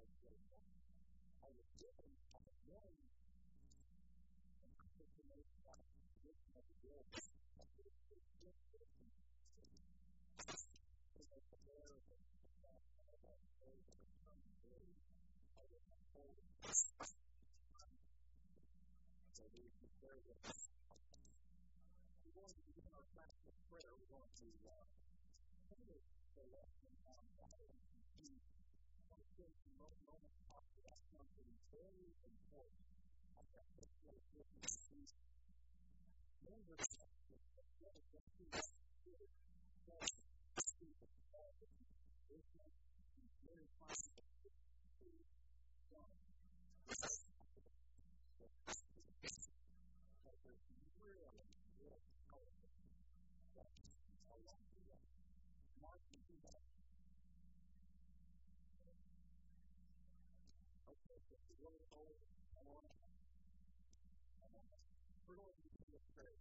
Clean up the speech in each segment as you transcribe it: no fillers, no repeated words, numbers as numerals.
I was given on the one and I think the most position of the world is that it is so difficult to compare with the fact that I know that it's some very other whole so we can share with us. We're going to begin our practice of prayer. We're going to finish the lesson on Bible and I want to spend some moments talking about something very important. I've got this little business to remember that the Lord is going to speak of all the business and very fine to done. But there's really powerful questions. I want to mark you through that. Okay, so we're going to hold on. We're going to do this prayer.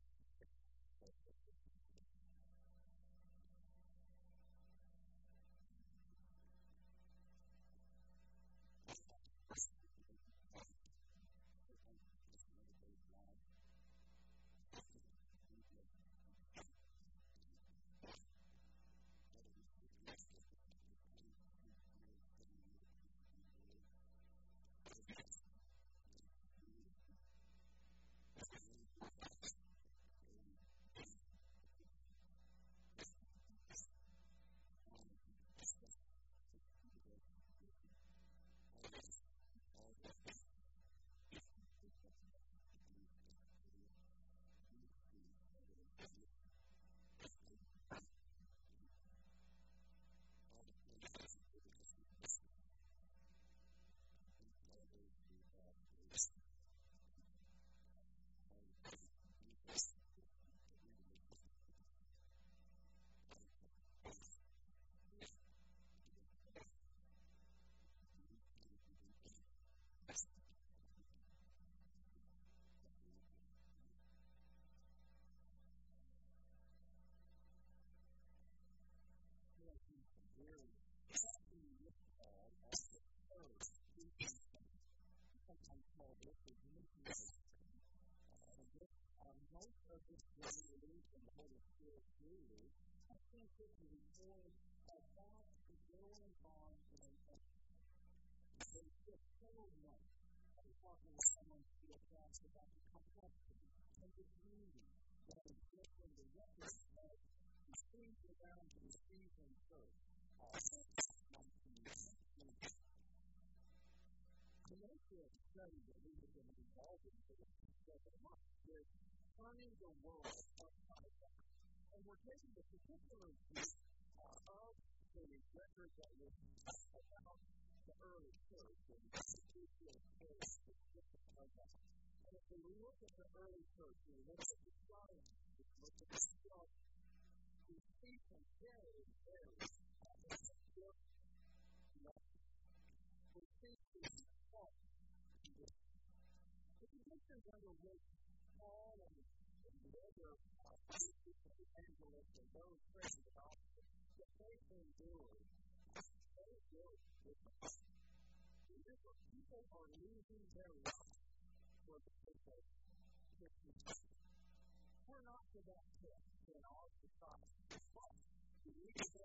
Sometimes called this the unity of the Spirit. Most of this revelation of the Holy Spirit really, I think it is more about the going on in there's just so much. I was talking with someone who was asked about the complexity and the beauty that exists in the record of the things around the Ephesian church. The nature of study that we have been involved in for the past several months is turning the world upside down. And we're taking the particular view of the record that was about the early church and the institution of faith of that. And if we look at the early church, we look at the science, we look at the stuff, we see some very we see the conditions under which Paul and the other evangelists and those praying the gospel, that they endured, people are losing their lives for the sake of Christian. We're not to that point in our society. We need to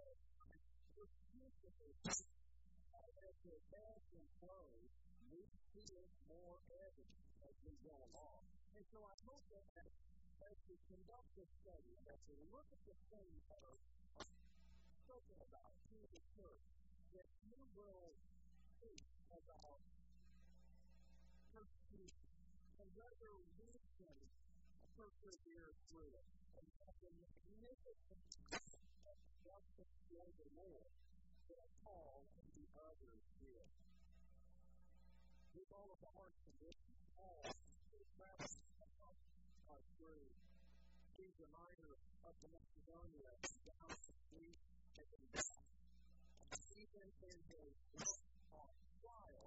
as the advance and flows, we see more evidence as we go along. And so I hope that as we conduct this study, and as we look at the things that are spoken about through the church, that you will think about persecution and whether we can persevere through it. And that the magnificent justice for the Lord that Paul and the others did. With all of the heart conditions, Paul traveled through Asia Minor up to Macedonia, down to Greece, and back. Even in his trial,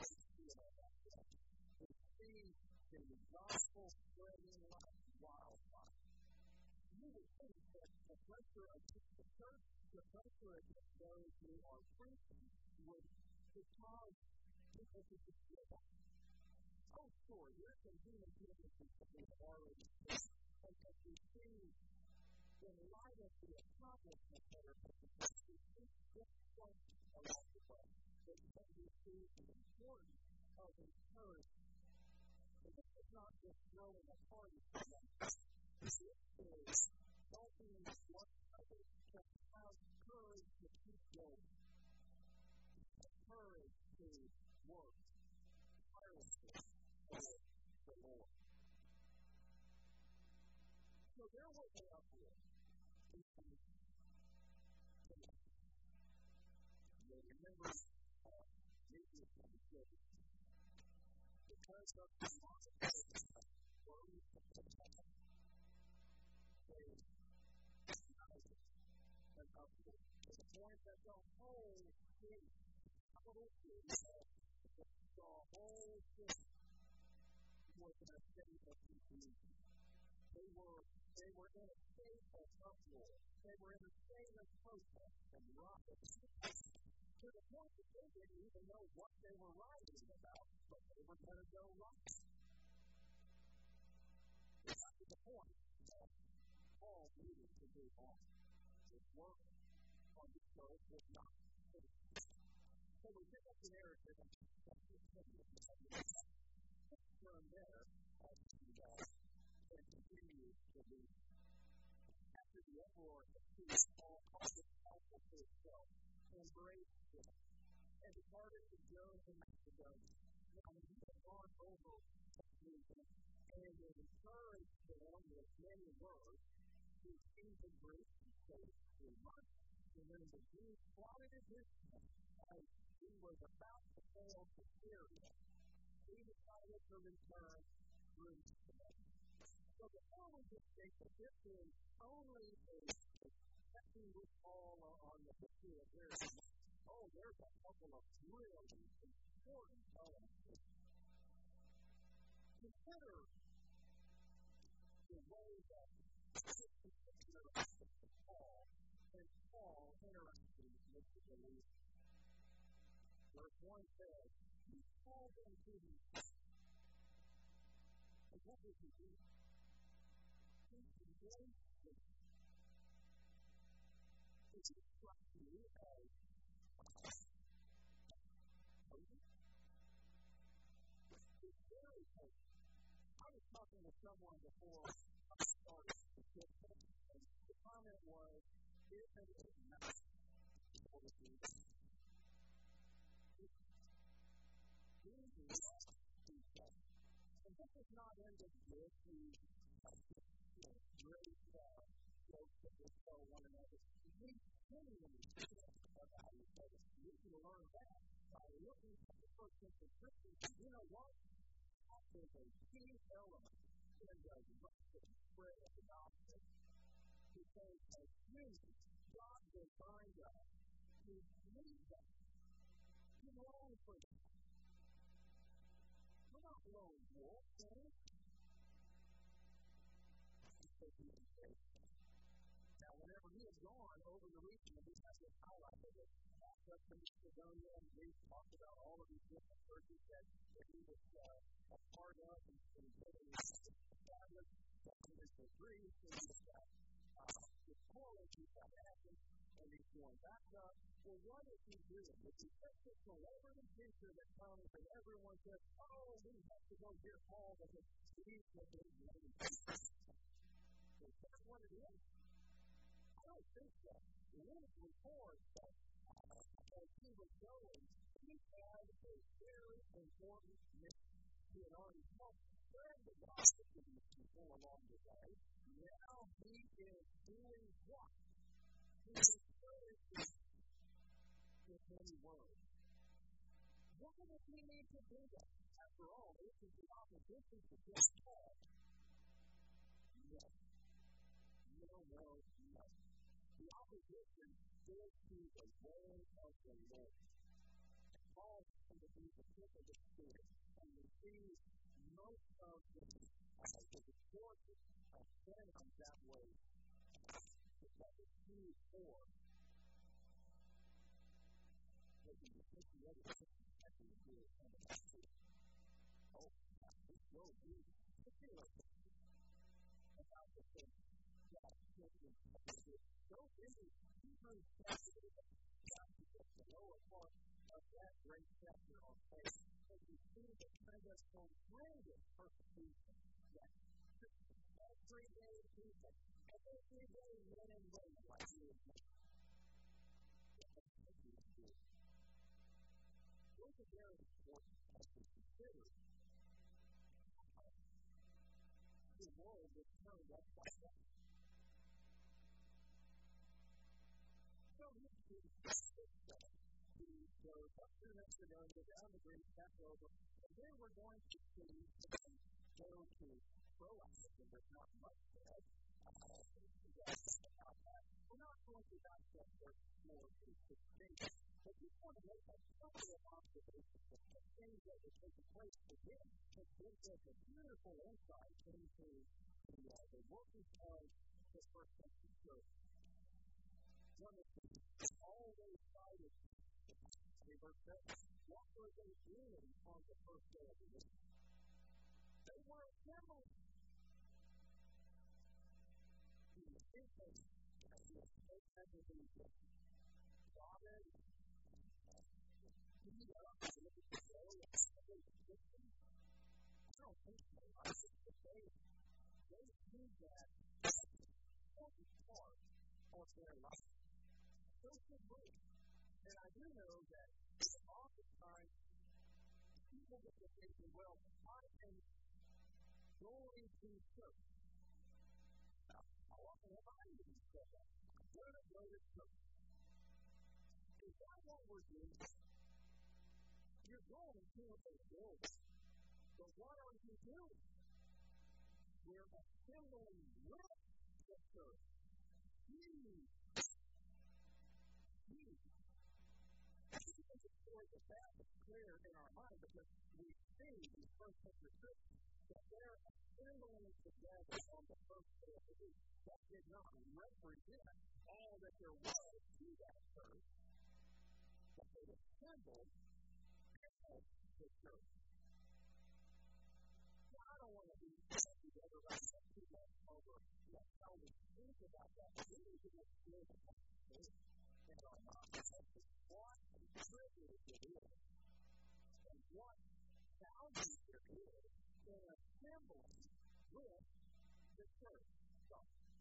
we see the gospel spreading like wildfire. You would think that the pressure against the church, the pressure against those who are preaching would because people could just feel that. Oh, sure, there's some human tendencies that we have already seen, and that we see in light of the accomplishments that are taking place. We see just one along the way that we see the importance of encouragement. And this is not just throwing a party for them. This is helping one another to have courage to keep going, courage to work tirelessly for the Lord. So there was an uproar. You remember Jesus said, because of the marketplace where we put the time, they united an uproar. To the point that the whole city, capital city, the whole city was in a state of confusion. They were in a state of uproar. They were in a state of protest and riot. To the point that they didn't even know what they were rioting about, but they were going to go right. It got to the point that Paul needed to move on. His work on the earth was not finished. So we pick up the narrative in chapter 10. From there, and continues to be. After the uproar, Paul called himself to himself, embraced him, and departed to go to Macedonia. Now, he had gone over to Jerusalem and encouraged them with many words. He came to Greece and stayed 3 months. And when the Jews plotted against him, as he was about to sail to Syria, he decided to return through Macedonia. So before we just think that this is only a checking with all on the pursuit, there's a couple of really important elements. Consider the way that interacted with Paul and Paul interacting with the believers. Verse 1 says, he called them to himself. And what did he do? He embraced them. It strikes me as it's very potent. I was talking to someone before I started the kids, and the comment was, isn't it nice for the people? We love each other. And this is not ended with the great jokes that we tell one another. We genuinely care about each other. We can learn that by looking at the first century Christians. You know what? That is a key element in the rapid spread of the gospel. Because as humans, God designed us to need them, to long for them. We're not lone wolves, okay? Now, whenever he had gone over the region, and we have this highlighted, it backed up to Macedonia, and we talked about all of these different churches that he was a part of, and established, and there's the Greece, and he's got the college, he's got Athens, and he's going back up. Well, what is he doing? Is he just this celebrity preacher that comes and everyone says, oh, we have to go hear Paul because he's the big lady. Is that what it is? I don't think so. The news reports that as he was going, he had a very important mission. He had already helped spread the gospel to these people along the way. Now he is doing what? He is encouraging with many words. Why does he need to do that? After all, this is the opposition to just Paul. No. No. The opposition is to the way of the Lord. Paul is to be the tip of the Spirit, and we see most of the resources of sin that way. That is 2:4. taking the 50 other sections to it and it's oh, it's so big. About the thing that children those images, Hebrews chapter the lower part of that great chapter on faith, and you see the kind of horrendous persecution that every day people, every day men and women like you and me. Those are very important as we consider the world is turned upside down. So we can so about 2 minutes ago, go down the Greek Passover, and then we're going to see go to Troas, and there's not much there. We're not going to dissect verse 4 to 16, but we want to make a couple of observations of the things that were taking place within. It gives us a beautiful insight into the working of the first century church. One of the things always cited in verse 7, what were they doing on the first day of the week? They were assembled. The infants as the state had to be guarded, beat up, and look at the day of the system. I don't think so. I think that they see that as an important part of their life. So should we. And I do know that oftentimes people get to thinking, well, I am going to church. Now, how often have I even said that? I'm going to go to church. Is that what we're doing? You're going to a building. So what are you doing? We're assembling with the church. The story of that is clear in our mind because we see in first century Christians that they're assembling together on the first day of the week. That did not represent all that there was to that church, but they assembled as the church. Now, I don't want to be together right now too much over how we think about that. We need to get clear about this in our minds. What privilege it is, and what value there is in assembling with the church. So,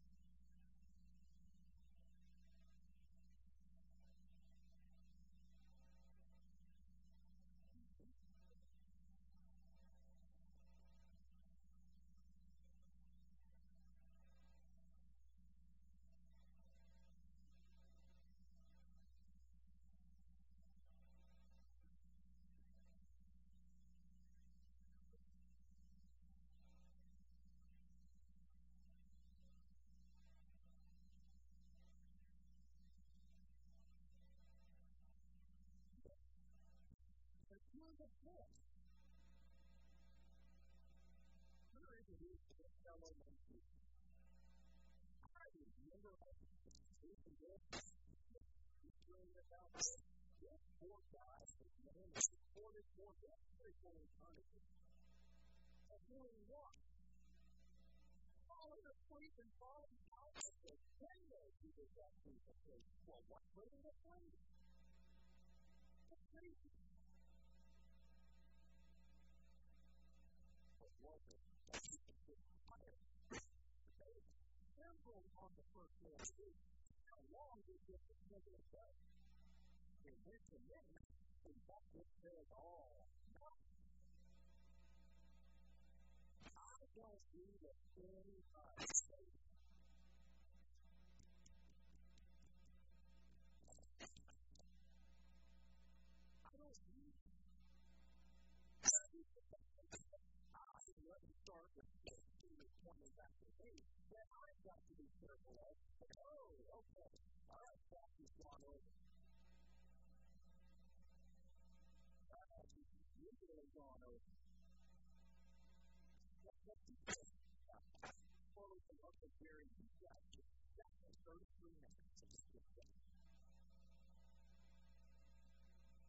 here's the point. Here is a fellow man. I remember speaking this about this poor guy, his name is recorded for eternity. And doing what? Falling asleep and falling out of the window. He was that piece of faith. Well, what put him to sleep? It's crazy. But was it that he could get tired? Simple on the first day of the week. How long did this particular day? They went to midnight, and that just says all. No. I don't need a thin faith. I don't need it. Let me start with this pointing back to me that I've got to be careful of. Oh, okay. All right, Pastor's gone over. You've really gone over. Let's do this. Close and up the very chapter. That's 33 minutes.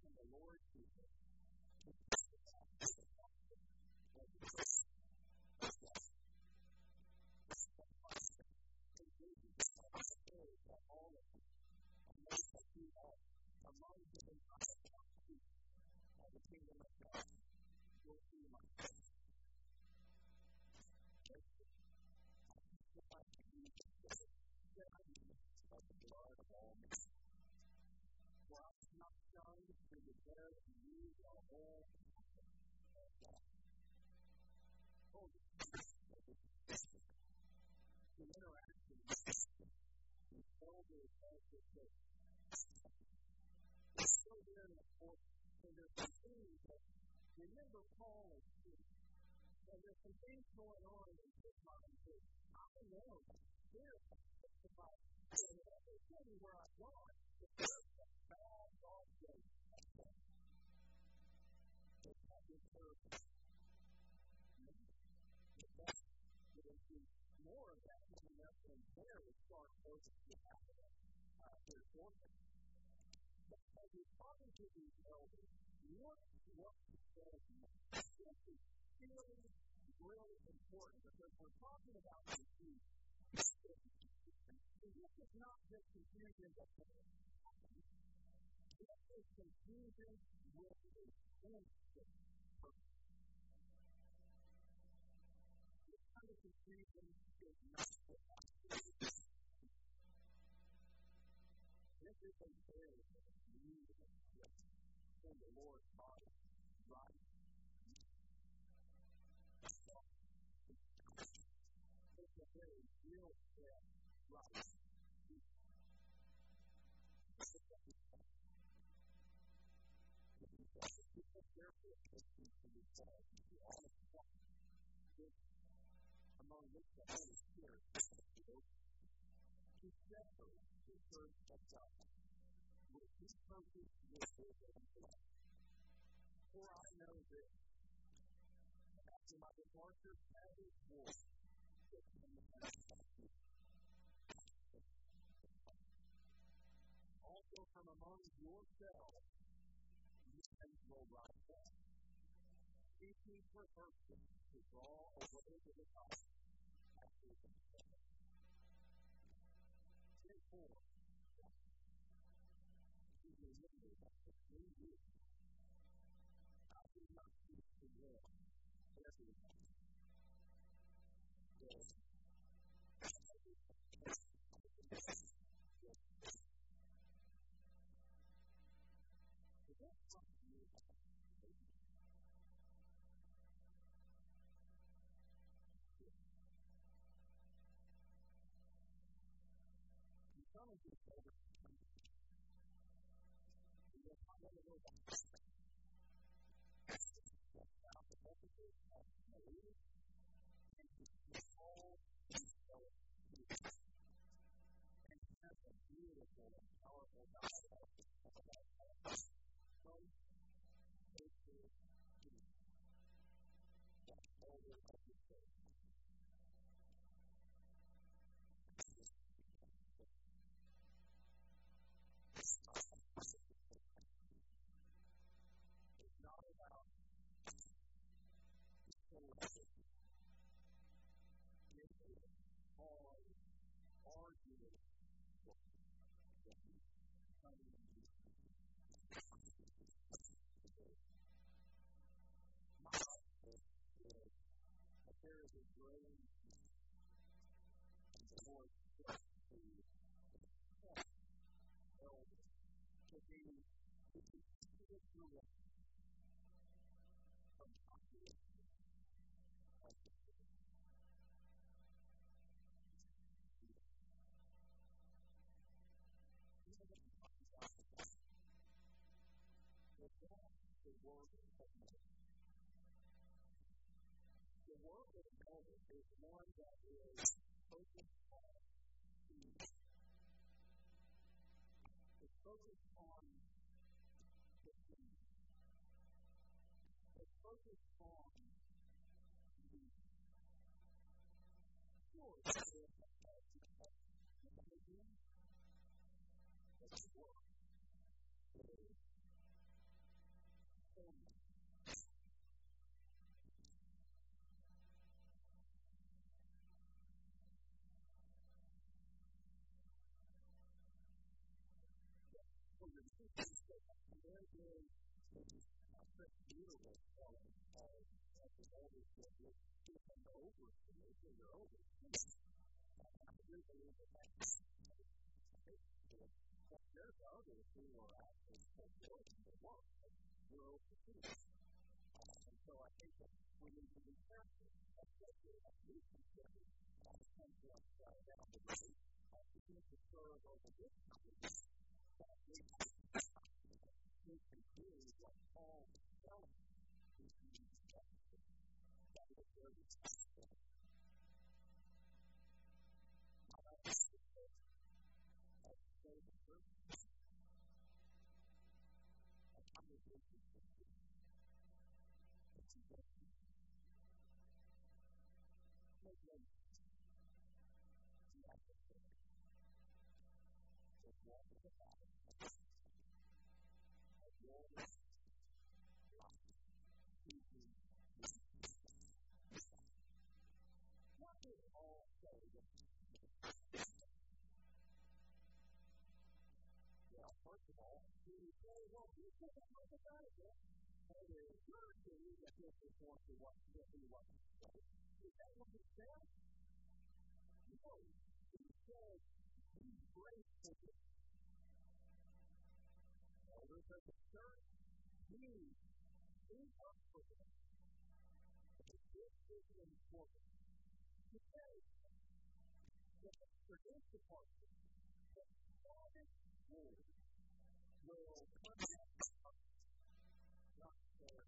from the Lord Jesus. All of them, among the the kingdom of God, will see my face. Of the blood of all men. For I was not shunned through the dead and you are all of God. Oh, the interaction with elders of the church. It's so very important. And there's some things that, remember Paul is here. And there's some things going on in his mind too. I know here testified in every city where I've gone, there's a bad dog day. It's not good service. More of that coming up and there is start focusing to happen here for them. But as you're talking to these elders, look what he says next. This is really, really important because we're talking about confusion. And this is not just confusion that happens. This is confusion with a instant purpose. This kind of confusion is not what happens. This is a very new gift from the Lord's body, right? It's a very real step, right? Among which the Holy Spirit is to separate the church of God with his purpose with his own blood. For I know this, after my departure, that is war. Also from among yourselves, men will rise up, seeking perversion to draw away to the top after themselves. Therefore, you remember that for 3 years, I did not cease to warn everyone. Some of these elders come to me. They're not going to know about this. About the messages of the leaders and to all these elders and have a beautiful and powerful dialogue about some sacred truth that elder of the church. It's not about arguing my hope is that there is a growing in the Lord to elders to be spiritual from population of the church. The word of God. The word of God is one that is focused on peace. It's focused on the peace. It's focused on the sure that there is a word. for your business, and there is a beautiful fellow at the elders that would give them over to me, so you're over to me. I do believe that that's good. But there's others who are actually fulfilling the work that we're over to. And so I think that we need to be careful, especially as we consider things like down the road, begin to serve over this country, that we can do what Paul is telling us is to be effective. That is very effective. I don't think that as a saving person, a congregation can do what you don't do. Take no you have to think. Just walk in the Bible. As long as what did Paul say? Well, first of all, he would say, well, you can't talk about it yet. And it is good to you that this is going to what he wasn't saying. Is that what he said? No. He said, be grateful. Elders of the church, be up for them. This is important. Today, the produce department, the Sabbath word will come out not there.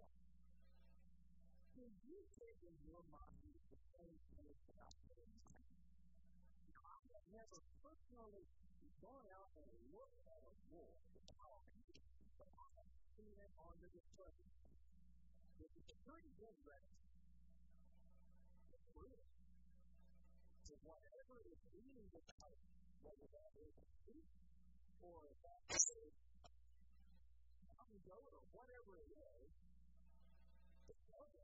Do you think in your mind the same thing about it? I have never personally gone out and looked at a wall, but I have seen it on the display. It's a pretty good record. It's real. So whatever is reading the Bible, whether that is a speech or that is a goat or whatever it is, it's okay.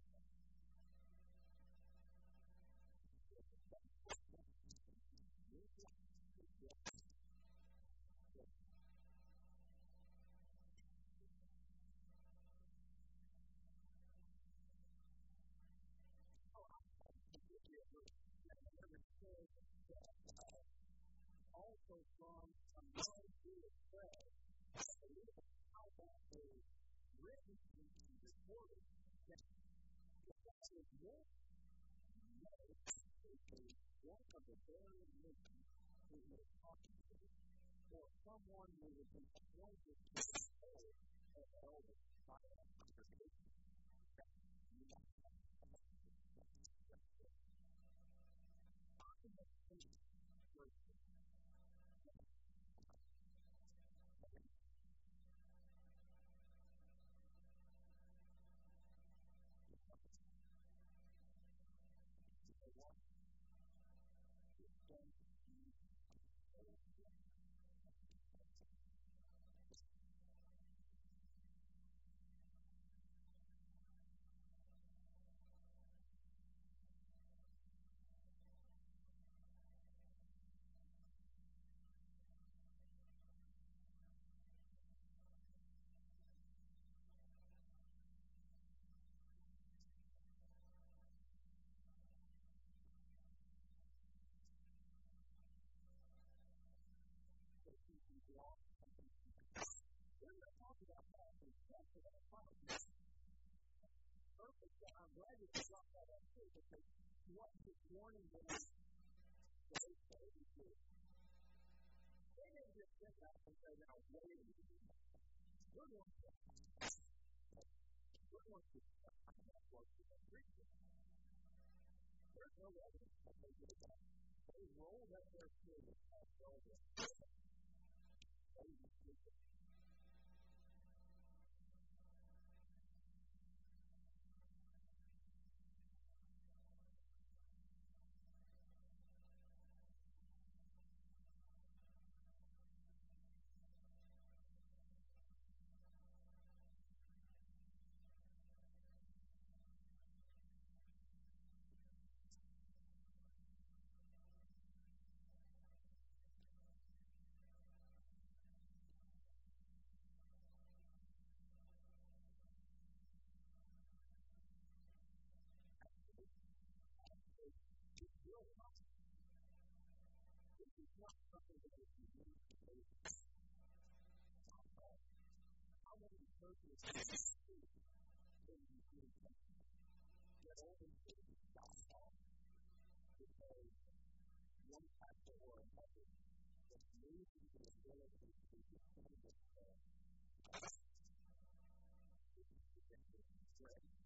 Also from a man who is said, how that is written and recorded, that is your one of the very mission who is talking to you, or someone who is appointed to serve as elder by a congregation. I'm glad you brought that up too, because what this morning was they didn't just sit back and say, now wait a minute. We're going to talk about what we're preaching. There's no evidence that they did that. They rolled up their sleeves and told us, they did it. It's not something that is unique to those how many churches when you see that only stop because one pastor or another that moves into the ability to defend themselves is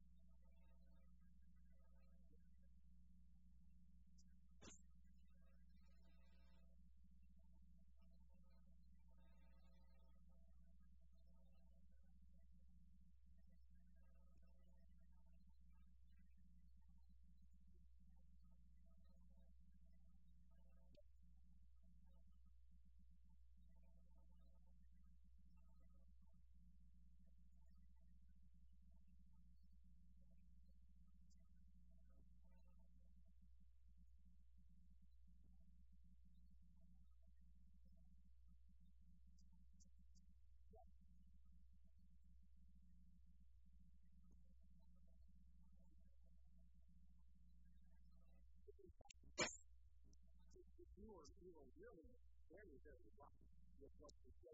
you are really very, very lucky with what you say.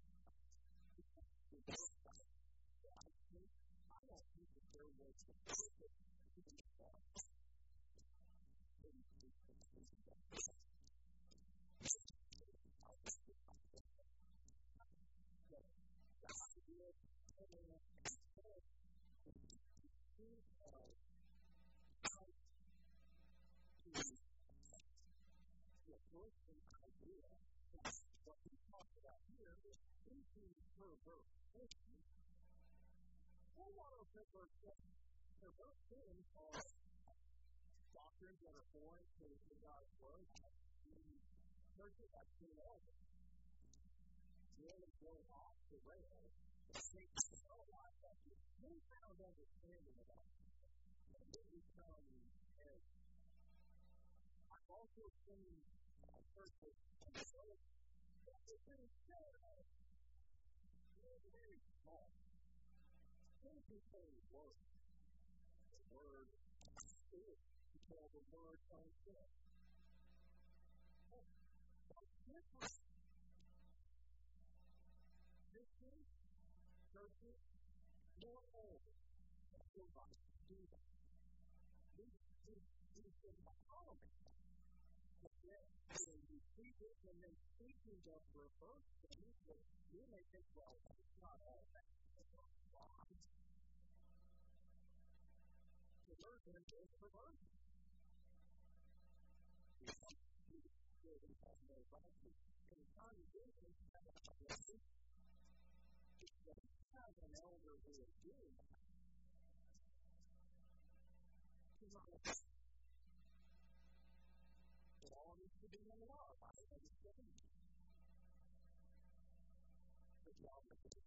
I want people to know what's the purpose of the stuff. The first idea what we talked about here is thinking perverse things. What are perverse things? Perverse things are doctrines that are foreign to God's word. Churches have seen all of it. Really going off the rails. They so like that. They found understanding about it. And they become as I've also seen churches that are very very small. Some people work. The word is called the word unfit. What's different? Christians, churches, more old. Everybody do that. We should follow it. But then you see this and then speaking of reverse things, that you may think, well, it's not all that. Why? Perversion is perversion. In the congregation, have an elder who is doing that. It all needs to be in love. I understand. But y'all make it.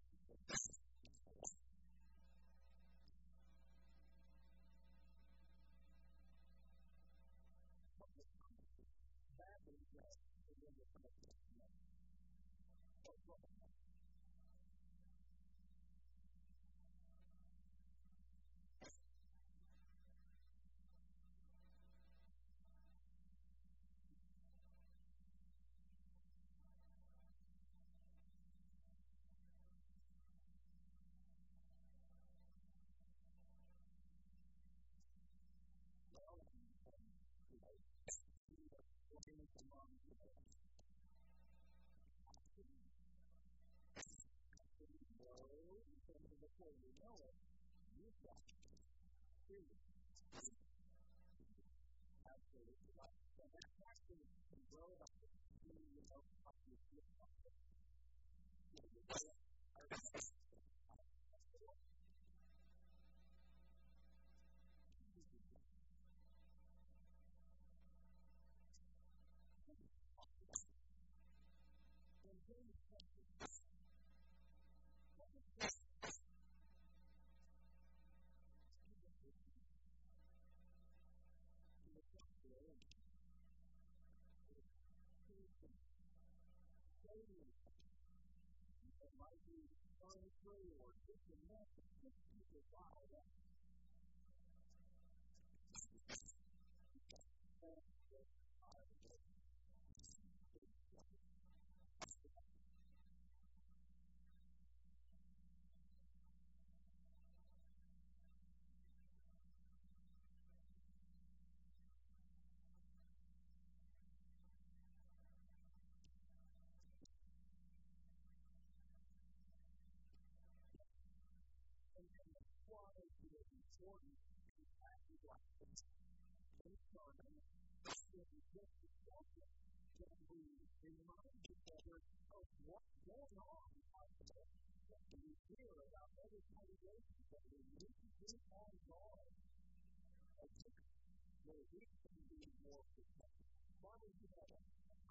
That is just the end of the before you know it, you've got freedom. Absolutely right. So that passion can grow up to you know, up to your it might be furniture or just enough to keep people wild up. important in passages like this. In sermon, in just discussion, can we remind each other of what's going on out there that we hear about other congregations that we need to be on guard against where we can be more protected. Father, you have a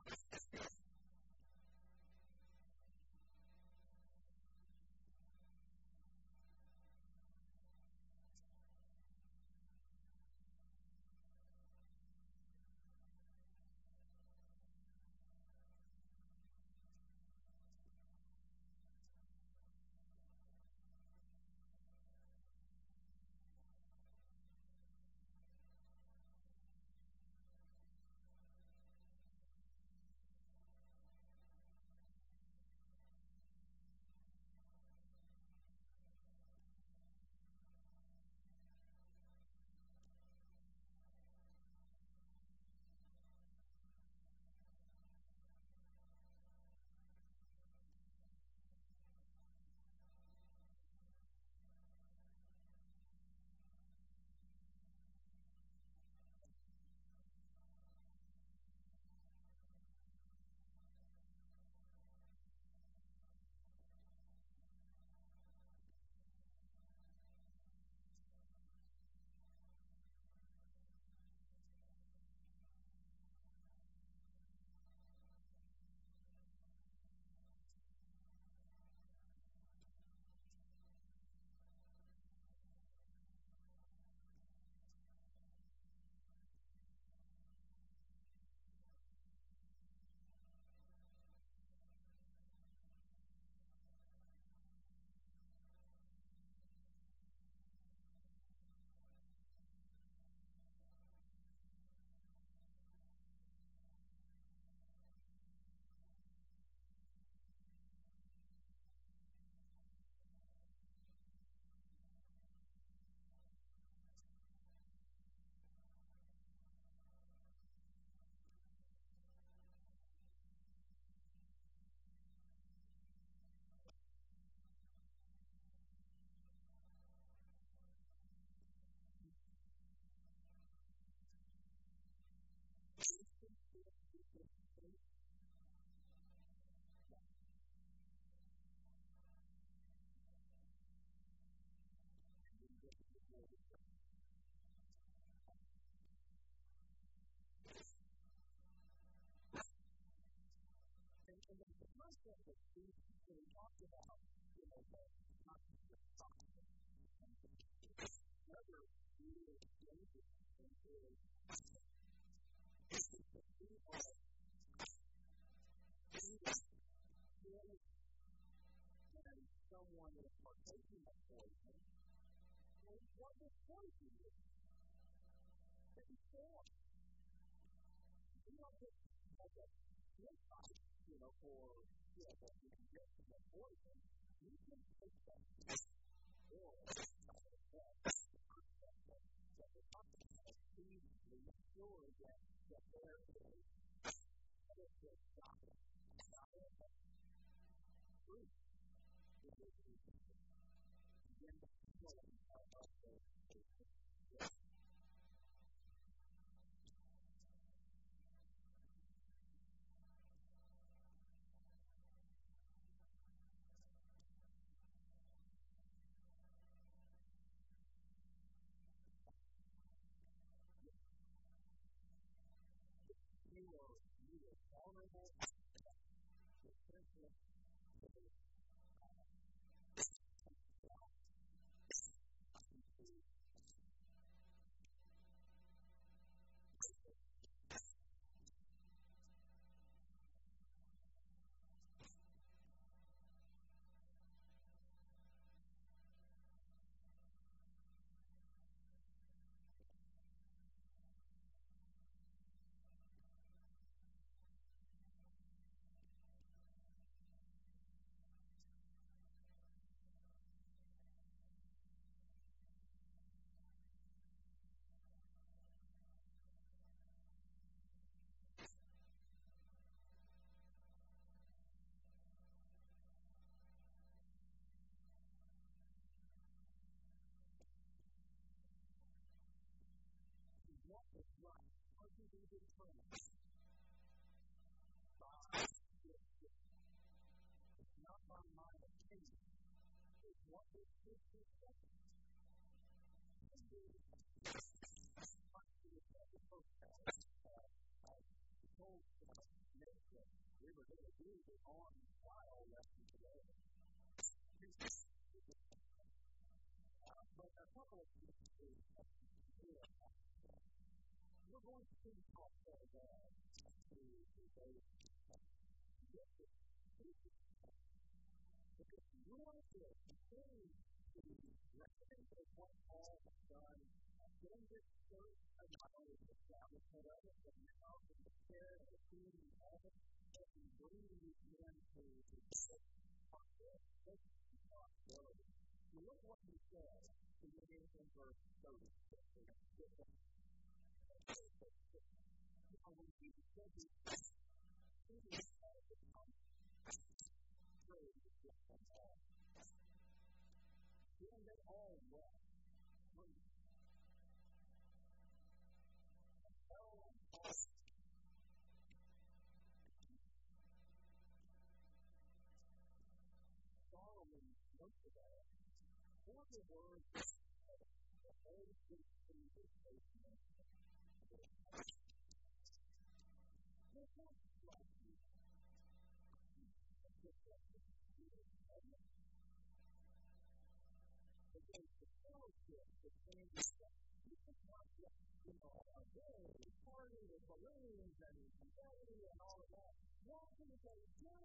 and the concept that we talked about, not just the topic, another really dangerous thing is that we are feeling and someone is partaking of poison, and what the poison is. It's form. We don't just have a good fight, for that we can get from the poison. We can take that or that the company has seen to make sure that there is benefit from it. Fruit in this region. Again, the feeling of the you are vulnerable, potential, what this is second. And the first told Nick that we were going to do the on trial lesson today. But a couple of things we're going to talk about that to because you want to continue to recognize what Paul has done in this church, and not only the establishment of it, but now in the care and the community of it, that we bring these men to possibility. You look what he said beginning in verse 30. When Jesus said these things, he was then they all wept. Solomon wrote to that. For the words of the Holy Spirit in this statement, because the fellowship between the party with balloons and confetti and all of that. What can they do?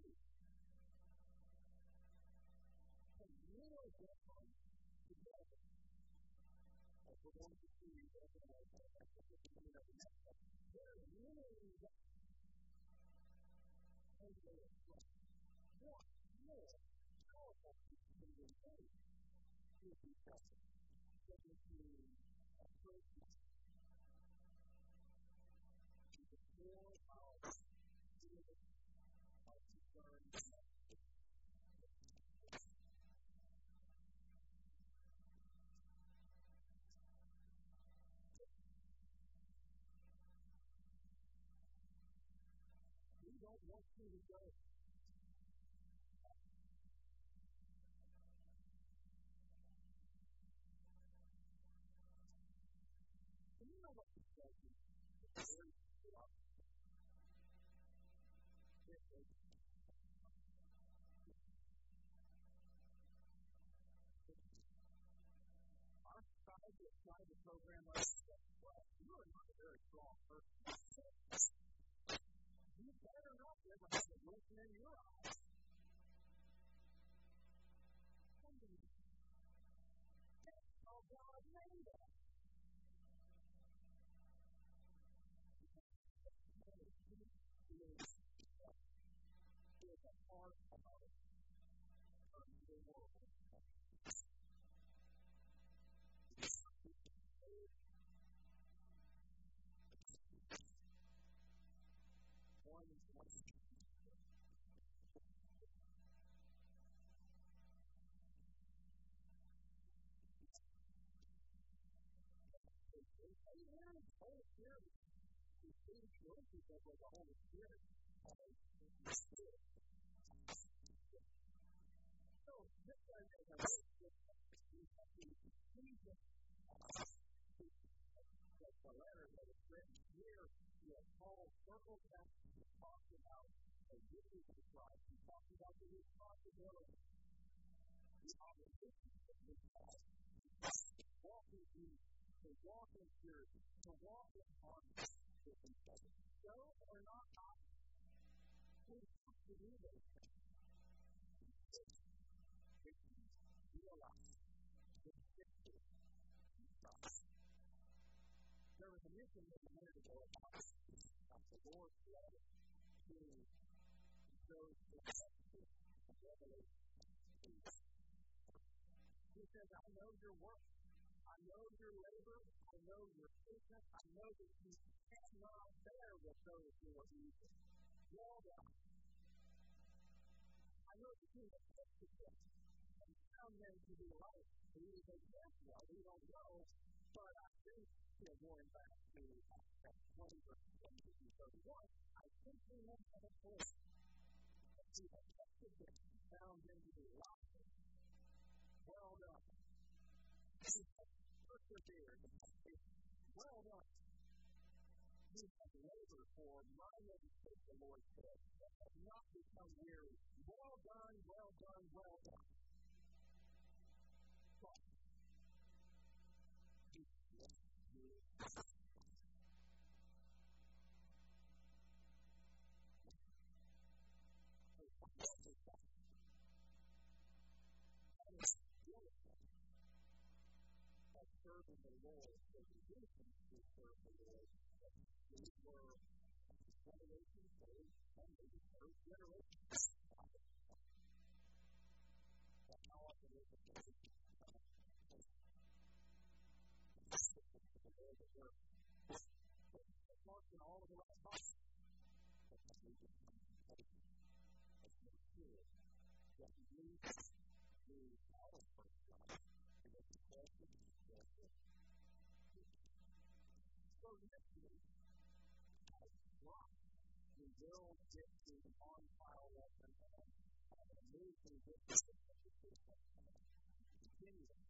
And real different together. As we're going to see at the beginning of the next chapter, they're really more powerful than the faith to be present. So to approach more of concern. We don't want you to go. And you know what he says? It's very our society is trying to program us that, well, you are not a very strong person. You better not ever have a listen in your eyes. That's how God made us. Is a part of the world. Holy Spirit is being shown because of the Holy Spirit. So, this guy is a the letter that is written here, Paul circles back and talks about the unity of Christ. He talks about the responsibility, the obligation of this life, walk in peace, to walk in purity, to walk in harmony with each other. So or not optional. We have to do those things. Realize the victory in Christ. There was a mission that a minute ago about the Lord's letter to those of Revelation. He says, I know your work. I know your labor. I know your patience. I know that you cannot bear with those who are evil. Well done. I know that you have tested them and found them to be right. Who they guess well, we don't know. But I think, going back to 20 verses 31, I think we have a point that you have tested them and found them to be right. says the Lord said, that have not become weary. Well done, well done, well done. But, serving the Lord, so the reason to serve the Lord, we were generation, and maybe third generation. But how often is it that we marking all of the right boxes? But we just need to make sure that we need to all of us to make the question that so next week, we will get to the on-file lesson and move through this continue